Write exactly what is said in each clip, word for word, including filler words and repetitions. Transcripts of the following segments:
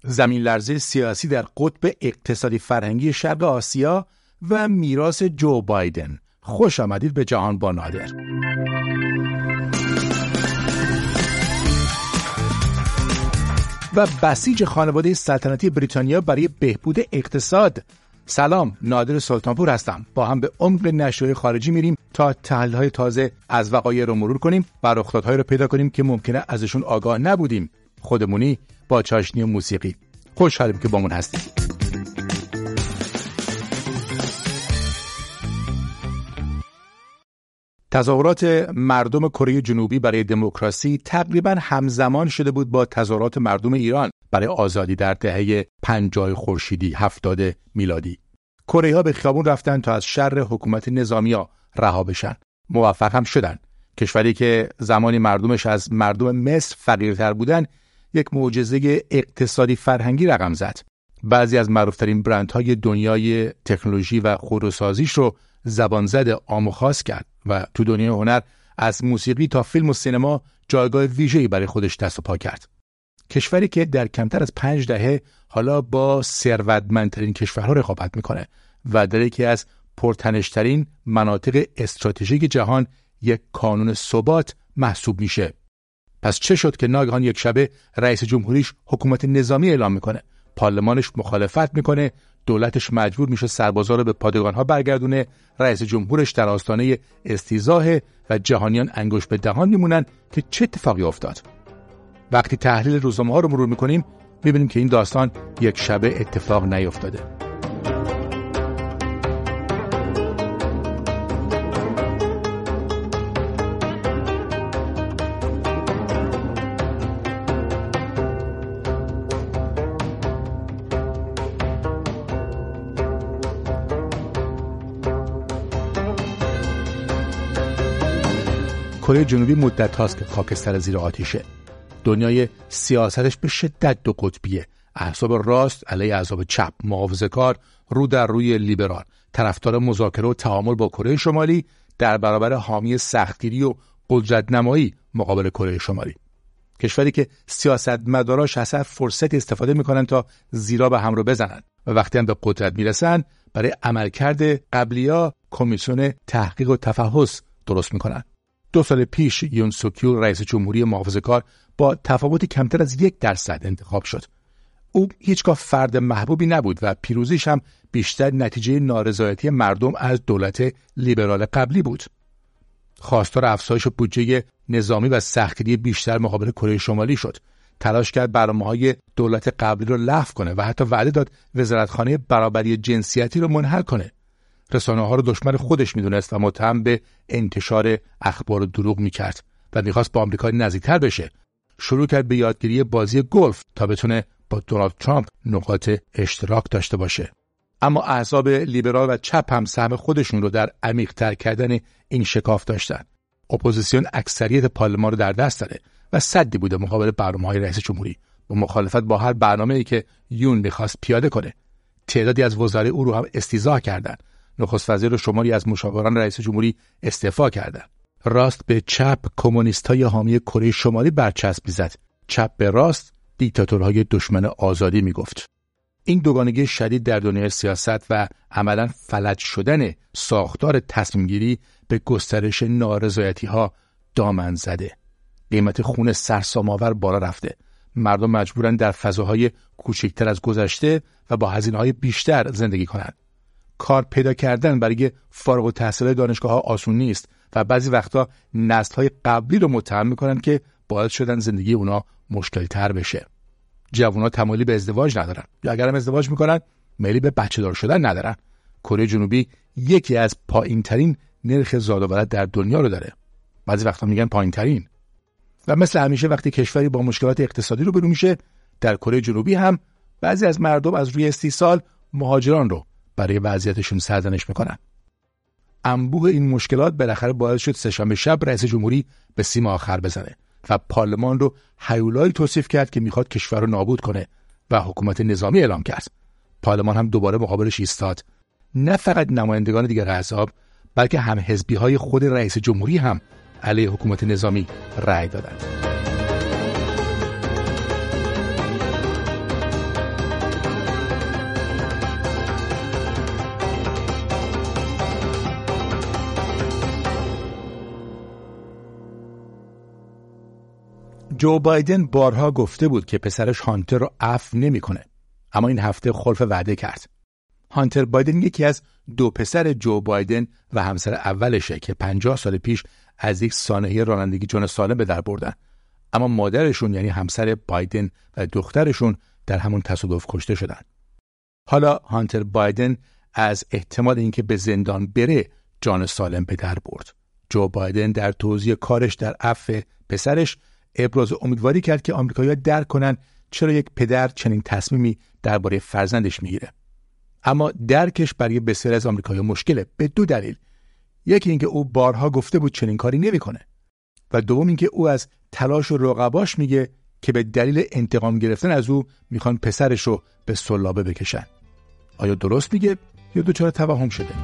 زمین لرزه سیاسی در قطب اقتصادی فرهنگی شرق آسیا و میراث جو بایدن. خوش آمدید به جهان با نادر. و بسیج خانواده سلطنتی بریتانیا برای بهبود اقتصاد. سلام، نادر سلطانپور هستم. با هم به عمق نشریه خارجی میریم تا تحلیل‌های تازه از وقایع رو مرور کنیم و رخدادهایی رو پیدا کنیم که ممکنه ازشون آگاه نبودیم. خودمونی با چاشنی موسیقی. خوشحالیم که بامون هستید. تظاهرات مردم کره جنوبی برای دموکراسی تقریباً همزمان شده بود با تظاهرات مردم ایران برای آزادی در دهه پنجاه خورشیدی هفتاد میلادی. کره‌ها به خیابون رفتن تا از شر حکومت نظامی‌ها رها بشن. موفق هم شدن. کشوری که زمانی مردمش از مردم مصر فقیرتر بودن، یک معجزه اقتصادی فرهنگی رقم زد. بعضی از معروفترین برندهای دنیای تکنولوژی و خودروسازیش رو زبان زد عام و خاص کرد و تو دنیای هنر از موسیقی تا فیلم و سینما جایگاه ویژه‌ای برای خودش دست و پا کرد. کشوری که در کمتر از پنج دهه حالا با ثروتمندترین کشورها رقابت میکنه و در یکی از پرتنش‌ترین مناطق استراتژیک جهان یک کانون ثبات محسوب میشه. پس چه شد که ناگهان یک شبه رئیس جمهوریش حکومت نظامی اعلام میکنه؟ پارلمانش مخالفت میکنه، دولتش مجبور میشه سربازا رو به پادگان‌ها برگردونه، رئیس جمهورش در آستانه استیضاح و جهانیان انگشت به دهان میمونن که چه اتفاقی افتاد. وقتی تحلیل روزنامه‌ها رو مرور میکنیم میبینیم که این داستان یک شبه اتفاق نیفتاده. کره جنوبی مدت هاست که خاکستر زیر آتیشه. دنیای سیاستش به شدت دو قطبیه. احزاب راست علیه احزاب چپ، محافظه‌کار رو در روی لیبرال، طرفدار مذاکره و تعامل با کره شمالی در برابر حامی سختگیری و قدرت نمایی مقابل کره شمالی. کشوری که سیاستمداراش اصلا فرصت استفاده میکنن تا زیرا به هم رو بزنن و وقتی هم به قدرت میرسن برای عملکرد قبلی‌ها کمیسیون تحقیق و تفحص درست میکنن. دو سال پیش یون سوکیو رئیس جمهوری محافظه‌کار با تفاوتی کمتر از یک درصد انتخاب شد. او هیچگاه فرد محبوبی نبود و پیروزیش هم بیشتر نتیجه نارضایتی مردم از دولت لیبرال قبلی بود. خواستار افزایش بودجه نظامی و سختگیری بیشتر مقابل کره شمالی شد. تلاش کرد برنامه‌های دولت قبلی رو لغو کنه و حتی وعده داد وزارتخانه برابری جنسیتی رو منحل کنه. رسانه‌ها رو دشمن خودش میدونست و متهم به انتشار اخبار و دروغ میکرد و میخواست با آمریکا نزدیکتر بشه. شروع کرد به یادگیری بازی گلف تا بتونه با دونالد ترامپ نقاط اشتراک داشته باشه. اما احزاب لیبرال و چپ هم سهم خودشون رو در عمیق‌تر کردن این شکاف داشتن. اپوزیسیون اکثریت پارلمان رو در دست داره و سدی بوده مقابل برنامه‌های رئیس جمهوری و مخالفت با هر برنامه‌ای که یون میخواست پیاده کنه. تعدادی از وزرای او رو هم استیضاح کردن. نخست وزیر و شماری از مشاوران رئیس جمهوری استعفا کردند. راست به چپ کمونیستای حامی کره شمالی برچسب می‌زد. چپ به راست دیکتاتورهای دشمن آزادی میگفت. این دوگانگی شدید در دنیای سیاست و عملاً فلج شدن ساختار تصمیم‌گیری به گسترش نارضایتی‌ها دامن زده. قیمت خون سرسام‌آور بالا رفته. مردم مجبورن در فضاهای کوچکتر از گذشته و با هزینه‌های بیشتر زندگی کنند. کار پیدا کردن برای فارغ التحصیل دانشگاه‌ها آسون نیست و بعضی وقتا نسل‌های قبلی رو متهم می‌کنن که باعث شدن زندگی اونا مشکل‌تر بشه. جوان‌ها تمایلی به ازدواج ندارن یا اگر هم ازدواج می‌کنن میلی به بچه‌دار شدن ندارن. کره جنوبی یکی از پایین‌ترین نرخ زاد و ولد در دنیا رو داره. بعضی وقتا میگن پایین‌ترین. و مثل همیشه وقتی کشوری با مشکلات اقتصادی روبرو میشه، در کره جنوبی هم بعضی از مردم از روی استیصال مهاجران رو برای وضعیتشون سرزنش میکنن. انبوه این مشکلات بالاخره باعث شد سه‌شنبه شب رئیس جمهوری به سیم آخر بزنه و پارلمان رو هیولایی توصیف کرد که میخواد کشور رو نابود کنه و حکومت نظامی اعلام کرد. پارلمان هم دوباره مقابلش ایستاد. نه فقط نمایندگان دیگر احزاب بلکه هم حزبی‌های خود رئیس جمهوری هم علیه حکومت نظامی رأی دادند. جو بایدن بارها گفته بود که پسرش هانتر رو عفو نمی‌کنه، اما این هفته خلف وعده کرد. هانتر بایدن یکی از دو پسر جو بایدن و همسر اولشه که پنجاه سال پیش از یک سانحه رانندگی جان سالم به در بردن، اما مادرشون یعنی همسر بایدن و دخترشون در همون تصادف کشته شدن. حالا هانتر بایدن از احتمال اینکه به زندان بره جان سالم به در برد. جو بایدن در توضیح کارش در عفو پسرش ابراز امیدواری کرد که آمریکایی‌ها درک کنن چرا یک پدر چنین تصمیمی درباره فرزندش میگیره. اما درکش برای بسیاری از آمریکایی‌ها مشکله به دو دلیل. یکی اینکه او بارها گفته بود چنین کاری نمی‌کنه و دوم اینکه او از تلاش و رقباش میگه که به دلیل انتقام گرفتن از او میخوان پسرش رو به سلابه بکشن. آیا درست میگه یا دچار توهم شده؟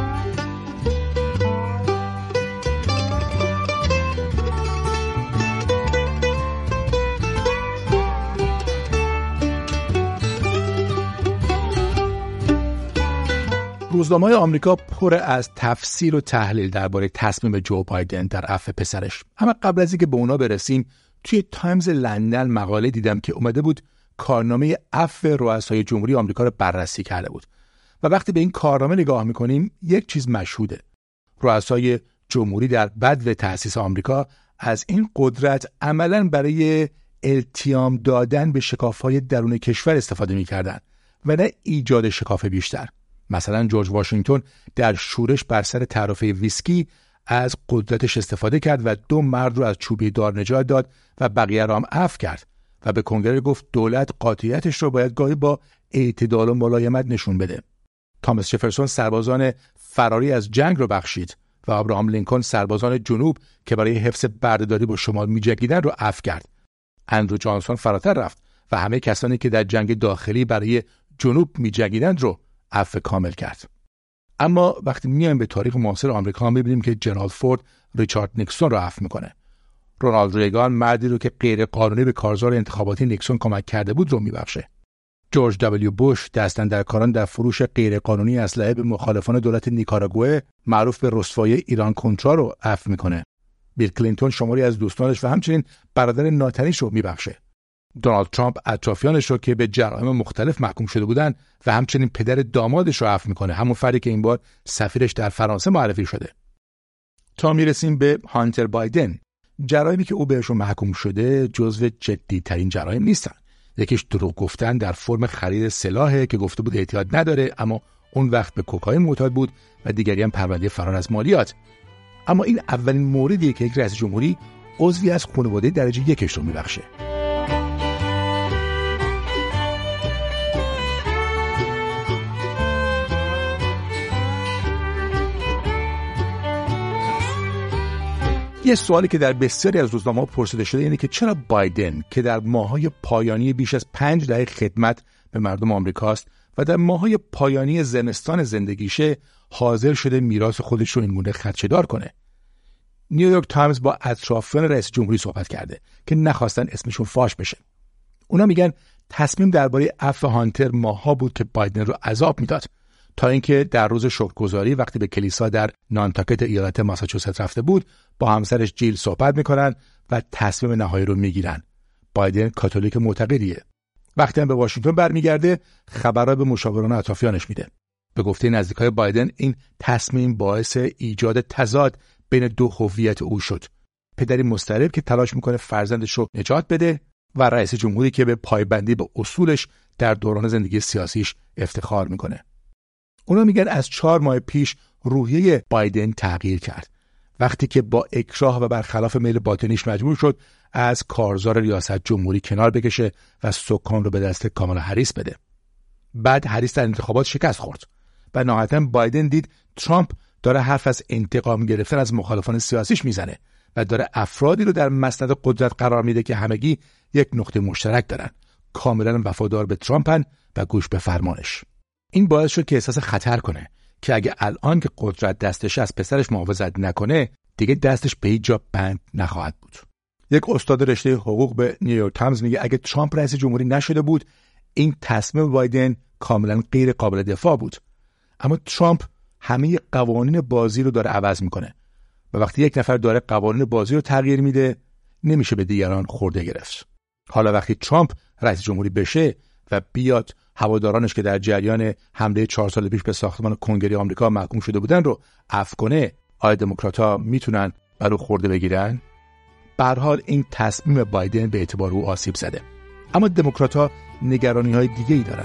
روزنامه‌های آمریکا پر از تفسیر و تحلیل درباره تصمیم جو بایدن در عفو پسرش. اما قبل از اینکه به اونا برسیم، توی تایمز لندن مقاله دیدم که اومده بود کارنامه عفو رؤسای جمهوری آمریکا رو بررسی کرده بود و وقتی به این کارنامه نگاه می‌کنیم یک چیز مشهوده. رؤسای جمهوری در بدو تأسیس آمریکا از این قدرت عملاً برای التیام دادن به شکاف‌های درون کشور استفاده می‌کردن و نه ایجاد شکاف بیشتر. مثلا جورج واشنگتن در شورش بر سر تعرفه ویسکی از قدرتش استفاده کرد و دو مرد رو از چوبه دار نجات داد و بقیه را هم عفو کرد و به کنگره گفت دولت قاطعیتش رو باید گاهی با اعتدال و ملایمت نشون بده. تامس جفرسون سربازان فراری از جنگ رو بخشید و ابراهام لینکلن سربازان جنوب که برای حفظ بردهداری با شمال می‌جنگیدن رو عفو کرد. اندرو جانسون فراتر رفت و همه کسانی که در جنگ داخلی برای جنوب می‌جنگیدند رو عفو کامل کرد. اما وقتی میایم به تاریخ معاصر آمریکا می‌بینیم که جنرال فورد ریچارد نیکسون رو عفو میکنه. رونالد ریگان مردی رو که غیر قانونی به کارزار انتخاباتی نیکسون کمک کرده بود رو میبخشه. جورج دبلیو بوش دستاندرکاران در فروش غیر قانونی اسلحه به مخالفان دولت نیکاراگوئه معروف به رسوایی ایران کنترا رو عفو میکنه. بیل کلینتون شماری از دوستانش و همچنین برادر ناتنیش رو میبخشه. دونالد ترامپ اطرافیانش رو که به جرایم مختلف محکوم شده بودن و همچنین پدر دامادش رو عفو میکنه، همون فردی که این بار سفیرش در فرانسه معرفی شده. تا میرسیم به هانتر بایدن، جرایمی که او بهشون محکوم شده جزو جدی ترین جرایم نیستن. یکیش دروغ گفتن در فرم خرید سلاحه که گفته بود احتیاط نداره اما اون وقت به کوکائین معتاد بود و دیگری هم پرونده فرار از مالیات. اما این اولین موردیه که یک رئیس جمهوری عضوی از خانواده درجه یکش رو میبخشه. یه سوالی که در بسیاری از روزنامه‌ها پرسیده شده اینه که چرا بایدن که در ماه‌های پایانی بیش از پنج دهه خدمت به مردم آمریکاست و در ماه‌های پایانی زمستان زندگیشه حاضر شده میراث خودش رو اینگونه خدشه‌دار کنه. نیویورک تایمز با اطرافیان رئیس جمهوری صحبت کرده که نخواستن اسمشون فاش بشه. اونا میگن تصمیم درباره عفو هانتر ماه‌ها بود که بایدن رو عذاب میداد تا اینکه در روز شکرگزاری وقتی به کلیسا در نانتاکت ایالت ماساچوست رفته بود با همسرش جیل صحبت میکنن و تصمیم نهایی رو میگیرن. بایدن کاتولیک معتقدیه. وقتی هم به واشنگتن برمیگرده خبرها به مشاوران اطرافیانش میده. به گفته نزدیکای بایدن این تصمیم باعث ایجاد تضاد بین دو هویت او شد. پدری مضطرب که تلاش میکنه فرزندش رو نجات بده و رئیس جمهوری که به پایبندی به اصولش در دوران زندگی سیاسیش افتخار میکنه. اونا میگن از چهار ماه پیش روحیه بایدن تغییر کرد وقتی که با اکراه و برخلاف میل باطنیش مجبور شد از کارزار ریاست جمهوری کنار بکشه و سکان رو به دست کامالا هریس بده. بعد هریس در انتخابات شکست خورد و نهایتاً بایدن دید ترامپ داره حرف از انتقام گرفتن از مخالفان سیاسیش میزنه و داره افرادی رو در مسند قدرت قرار میده که همگی یک نقطه مشترک دارن، کاملاً وفادار به ترامپن و گوش به فرمانش. این باعث شد که احساس خطر کنه که اگه الان که قدرت دستش از پسرش محافظت نکنه دیگه دستش به هیچ جا بند نخواهد بود. یک استاد رشته حقوق به نیویورک تایمز میگه اگه ترامپ رئیس جمهوری نشده بود این تصمیم بایدن کاملا غیر قابل دفاع بود. اما ترامپ همه قوانین بازی رو داره عوض میکنه و وقتی یک نفر داره قوانین بازی رو تغییر میده نمیشه به دیگران خورده گرفت. حالا وقتی ترامپ رئیس جمهوری بشه و بیاد هوادارانش که در جریان حمله چهار سال پیش به ساختمان کنگره آمریکا محکوم شده بودن رو عفو کنه، آیا دموکرات‌ها میتونن برای خورده بگیرن؟ به هر حال این تصمیم بایدن به اعتبار او آسیب زده. اما دموکرات‌ها نگرانی‌های دیگه‌ای دارن.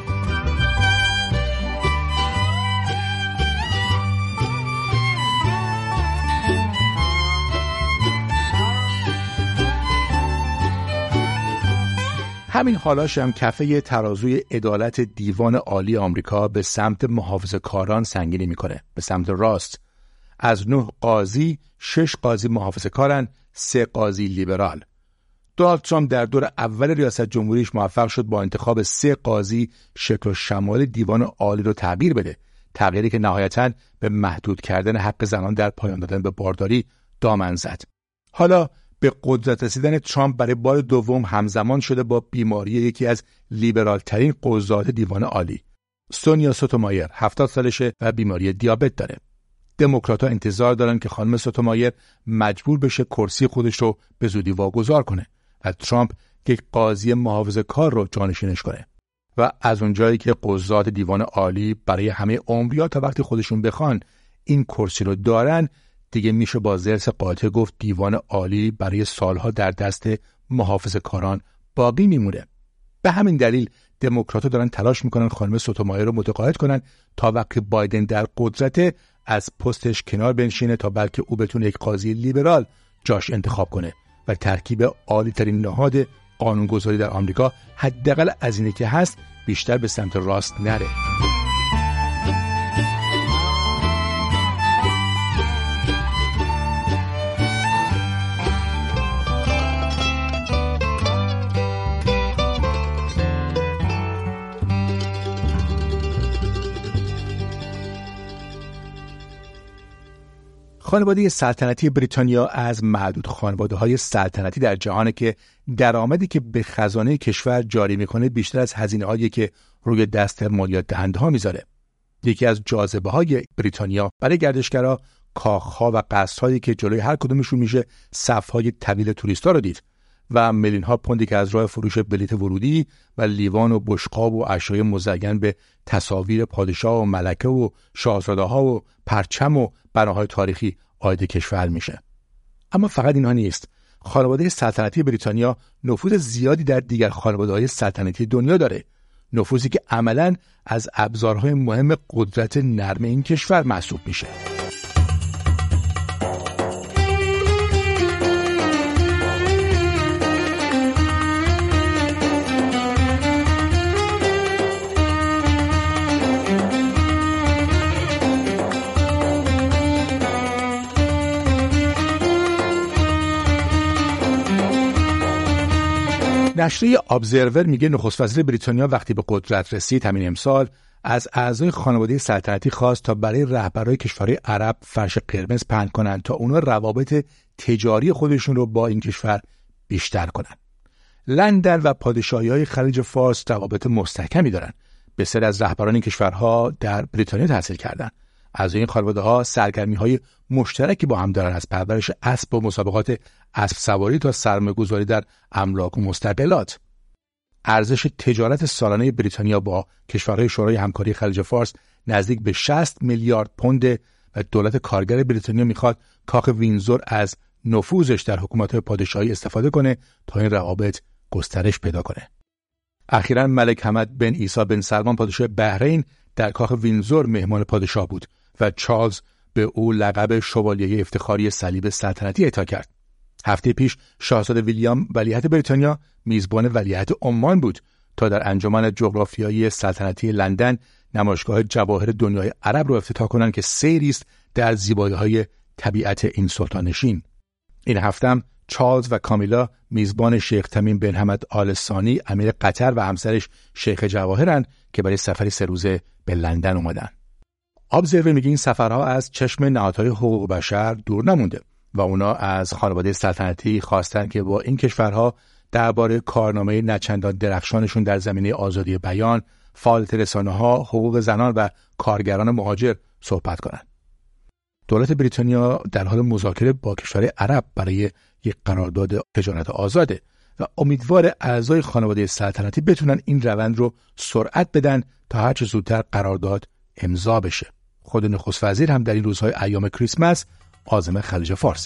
همین حالاش هم کفه ترازوی عدالت دیوان عالی آمریکا به سمت محافظه‌کاران سنگینی میکنه، به سمت راست. از نه قاضی، شش قاضی محافظه‌کارن، سه قاضی لیبرال. دونالد ترامپ در دور اول ریاست جمهوریش موفق شد با انتخاب سه قاضی شکل و شمال دیوان عالی رو تغییر بده، تغییری که نهایتاً به محدود کردن حق زنان در پایان دادن به بارداری دامن زد. حالا به قدرت رسیدن ترامپ برای بار دوم همزمان شده با بیماری یکی از لیبرال ترین قضات دیوان عالی. سونیا سوتومایر هفتاد سالشه و بیماری دیابت داره. دموکرات‌ها انتظار دارن که خانم سوتومایر مجبور بشه کرسی خودش رو به زودی واگذار کنه و ترامپ یک قاضی محافظه‌کار رو جانشینش کنه. و از اونجایی که قضات دیوان عالی برای همه عمر تا وقتی خودشون بخوان این کرسی رو دارن، دیگه میشه با ضرس قاطع گفت دیوان عالی برای سالها در دست محافظه‌کاران باقی میمونه. به همین دلیل دموکرات‌ها دارن تلاش میکنن خانم سوتومایر رو متقاعد کنن تا وقتی بایدن در قدرت از پستش کنار بنشینه تا بلکه او بتونه یک قاضی لیبرال جاش انتخاب کنه و ترکیب عالی ترین نهاد قانونگذاری در آمریکا حداقل از اینی که هست بیشتر به سمت راست نره. خانواده سلطنتی بریتانیا از معدود خانواده‌های سلطنتی در جهانه که درآمدی که به خزانه کشور جاری میکنه بیشتر از هزینه‌هایی که روی دست مالیات دهنده‌ها میذاره. یکی از جاذبه‌های بریتانیا برای گردشگرا کاخ‌ها و قصرهایی که جلوی هر کدومشون میشه صف‌های طویل توریستا رو دید و میلیون‌ها پوندی که از راه فروش بلیت ورودی و لیوان و بشقاب و اشیاء مزین به تصاویر پادشاه و ملکه و شاهزاده‌ها و پرچم و بناهای تاریخی عاید کشور میشه. اما فقط اینها نیست. خانواده سلطنتی بریتانیا نفوذ زیادی در دیگر خانواده‌های سلطنتی دنیا داره. نفوذی که عملاً از ابزارهای مهم قدرت نرم این کشور محسوب میشه. نشریه ابزرور میگه نخست وزیر بریتانیا وقتی به قدرت رسید همین امسال از اعضای خانواده سلطنتی خواست تا برای رهبرای کشورهای عرب فرش قرمز پهن کنند تا اونا روابط تجاری خودشون رو با این کشور بیشتر کنن. لندن و پادشاهی‌های خلیج فارس روابط مستحکمی دارن. بسیاری از رهبران این کشورها در بریتانیا تحصیل کردن. از این خانواده‌ها سرگرمی‌های مشترکی با هم دارن، از پرورش اسب و مسابقات اسب سواری تا سرمایه‌گذاری در املاک و مستقلات. ارزش تجارت سالانه بریتانیا با کشورهای شورای همکاری خلیج فارس نزدیک به شصت میلیارد پوند و دولت کارگر بریتانیا میخواد کاخ وینزور از نفوذش در حکومت‌های پادشاهی استفاده کنه تا این روابط گسترش پیدا کنه. اخیراً ملک حمد بن عیسی بن سلمان پادشاه بحرین در کاخ وینزور مهمان پادشاه بود و چارلز به او لقب شوالیه افتخاری صلیب سلطنتی اعطا کرد. هفته پیش شاهزاده ویلیام ولیعهد بریتانیا میزبان ولیعهد عمان بود تا در انجمن جغرافیایی سلطنتی لندن نمایشگاه جواهر دنیای عرب رو افتتاح کنند که سیری است در زیبایی‌های طبیعت این سلطانشین. این هفتم چارلز و کامیلا میزبان شیخ تمیم بن حمد آل ثانی امیر قطر و همسرش شیخ جواهرند که برای سفری سه روزه به لندن اومدن. ابزرور میگه این سفرها از چشم نهادهای حقوق بشر دور نمونده و اونا از خانواده سلطنتی خواستن که با این کشورها درباره کارنامه نچندان درخشانشون در زمینه آزادی بیان، فعالیت رسانه‌ها، حقوق زنان و کارگران مهاجر صحبت کنند. دولت بریتانیا در حال مذاکره با کشور عرب برای یک قرارداد تجارت آزاده و امیدوار اعضای خانواده سلطنتی بتونن این روند رو سرعت بدن تا هر چه زودتر قرارداد امضا بشه. خود نخست وزیر هم در این روزهای ایام کریسمس عازم خلیج فارسه.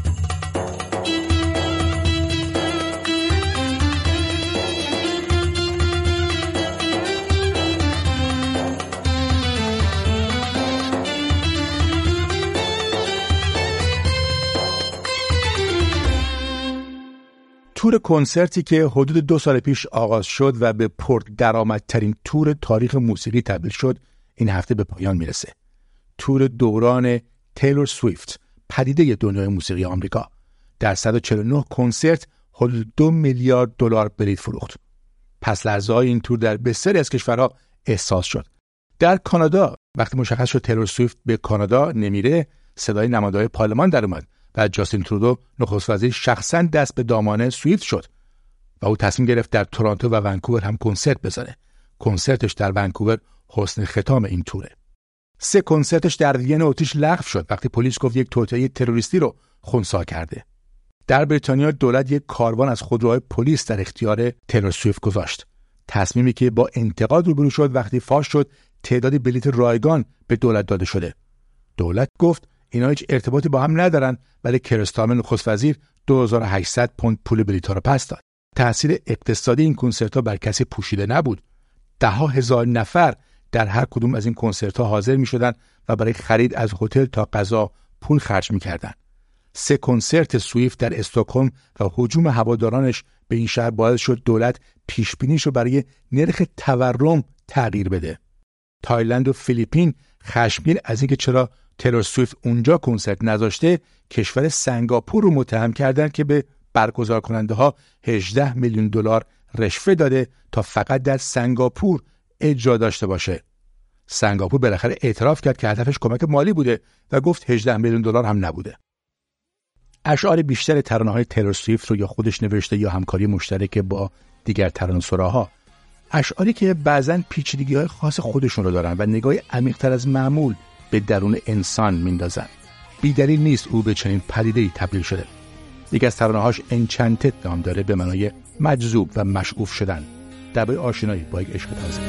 تور کنسرتی که حدود دو سال پیش آغاز شد و به پردرآمدترین تور تاریخ موسیقی تبدیل شد این هفته به پایان میرسه. تور دوران تیلور سویفت، پدیده دنیای موسیقی آمریکا. در صد و چهل و نه کنسرت حدود دو میلیارد دلار بلیط فروخت. پس لرزه‌های این تور در بسیاری از کشورها احساس شد. در کانادا وقتی مشخص شد تیلور سویفت به کانادا نمیره، صدای نماینده‌های پارلمان در اومد و جاستین ترودو نخست وزیر شخصا دست به دامانه سویفت شد و او تصمیم گرفت در تورنتو و ونکوور هم کنسرت بزنه. کنسرتش در ونکوور حسن ختام این توره. سه کنسرتش در وین اتریش لغو شد وقتی پلیس گفت یک توطئه تروریستی رو خنثی کرده. در بریتانیا دولت یک کاروان از خودروهای پلیس در اختیار تیلور سویفت گذاشت. تصمیمی که با انتقاد روبرو شد وقتی فاش شد تعدادی بلیط رایگان به دولت داده شده. دولت گفت اینا هیچ ارتباطی با هم ندارن، ولی کیر استارمر نخست وزیر دو هزار و هشتصد پوند پول بلیط‌ها رو پس داد. تأثیر اقتصادی این کنسرت‌ها بر کسی پوشیده نبود. ده ها هزار نفر در هر کدوم از این کنسرت‌ها حاضر می‌شدند و برای خرید از هتل تا غذا پول خرج می‌کردند. سه کنسرت سویفت در استکهلم و هجوم هوادارانش به این شهر باعث شد دولت پیش‌بینیش رو برای نرخ تورم تغییر بده. تایلند و فیلیپین خشمگین از اینکه چرا تیلور سویفت اونجا کنسرت نذاشته، کشور سنگاپور رو متهم کردن که به برگزار کننده ها هجده میلیون دلار رشوه داده تا فقط در سنگاپور اجرا داشته باشه. سنگاپور بالاخره اعتراف کرد که هدفش کمک مالی بوده و گفت هجده میلیون دلار هم نبوده. اشعار بیشتر ترانه‌های تیلور سویفت رو یا خودش نوشته یا همکاری مشترک با دیگر ترانه‌سراها. اشعاری که بعضن پیچیدگی‌های خاص خودشون رو دارن و نگاهی عمیق‌تر از معمول به درون انسان میندازن. بی دلیل نیست او به چنین پدیده‌ای تبدیل شده. یکی از ترانه‌هاش انچنتد نام داره، به معنای مجذوب و مشعوف شدن، درباره آشنایی با یک عشق تازه.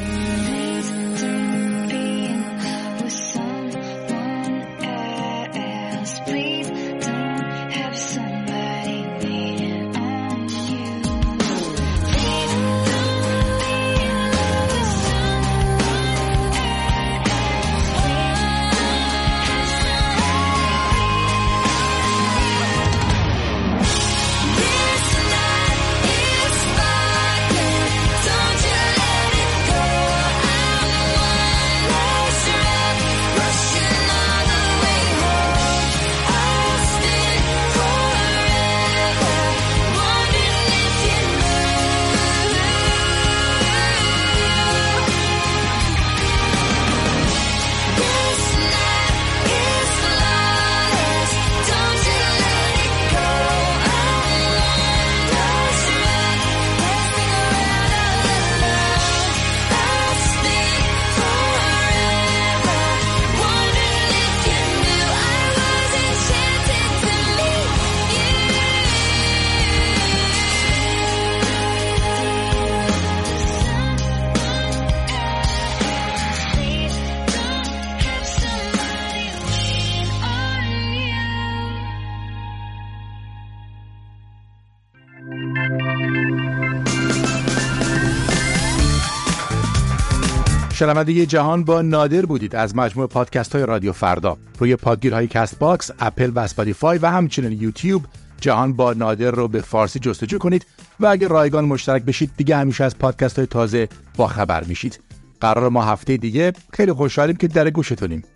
شنونده جهان با نادر بودید از مجموعه پادکست های رادیو فردا. روی پادگیرهای کست باکس، اپل و اسپاتیفای و همچنین یوتیوب جهان با نادر رو به فارسی جستجو کنید و اگر رایگان مشترک بشید دیگه همیشه از پادکست های تازه با خبر میشید. قرار ما هفته دیگه خیلی خوشحالیم که در گوشتونیم.